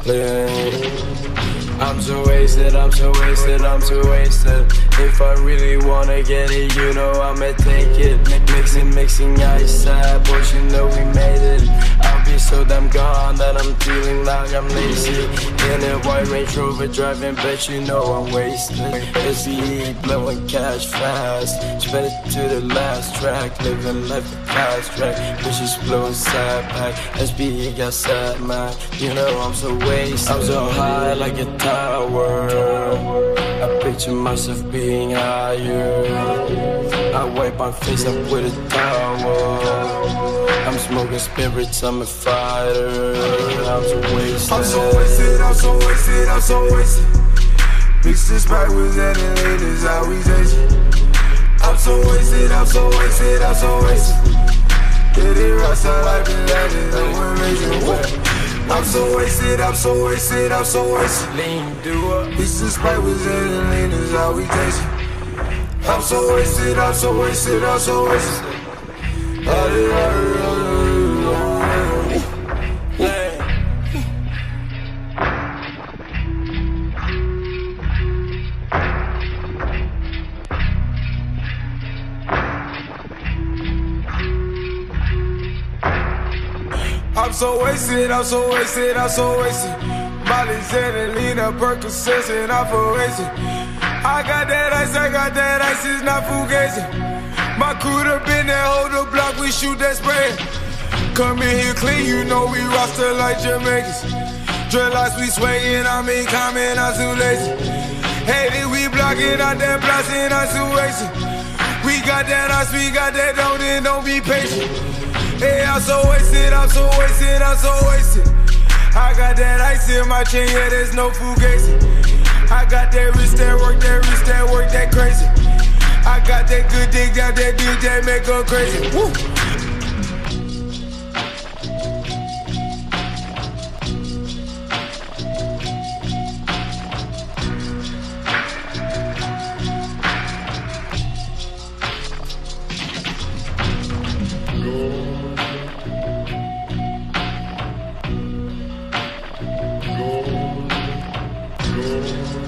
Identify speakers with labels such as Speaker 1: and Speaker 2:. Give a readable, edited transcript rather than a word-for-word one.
Speaker 1: I'm so wasted, I'm so wasted, I'm so wasted. If I really wanna get it, you know I'ma take it. Mixing ice side, boys, you know we made it. I'll be so damn gone that I'm feeling like I'm lazy. In a white Range Rover driving, bet you know I'm wasted. SVE blowing cash fast, spend it to the last track, living life a fast track. Bitches blowing side pack, SBE got sad man. You know I'm so wasted. I'm so high like a tower. I picture myself being higher. I wipe my face up with a towel. I'm smoking spirits, I'm a fighter. I'm so wasted. I'm so wasted, I'm so wasted, I'm so wasted. Mix this back with any ladies, how we taste it. I'm so wasted, I'm so wasted, I'm so wasted. Get it right, I like it, like it, I'm raising wet. I'm so wasted, I'm so wasted, I'm so wasted. Lean, do up. Mix this back with any ladies, how we taste it. I'm so wasted, I'm so wasted, I'm so wasted. I'm so wasted, I'm so wasted, I'm so wasted. Molly's and Lena, Percocets, and I'm for wasted. I got that ice, it's not fugazi. My crew done been there, hold the block, we shoot that spray. Come in here clean, you know we roster like Jamaicans. Dreadlocks we swaying, I mean comment, I'm too lazy. Hey, we blocking out that blasting, I'm too wasted. We got that ice, we got that, don't be patient. Hey, I'm so wasted, I'm so wasted, I'm so wasted. I got that ice in my chain, yeah, there's no fugazi. I got that wrist that work, that crazy. I got that good dick, got that dick that make her crazy. Woo!
Speaker 2: Go.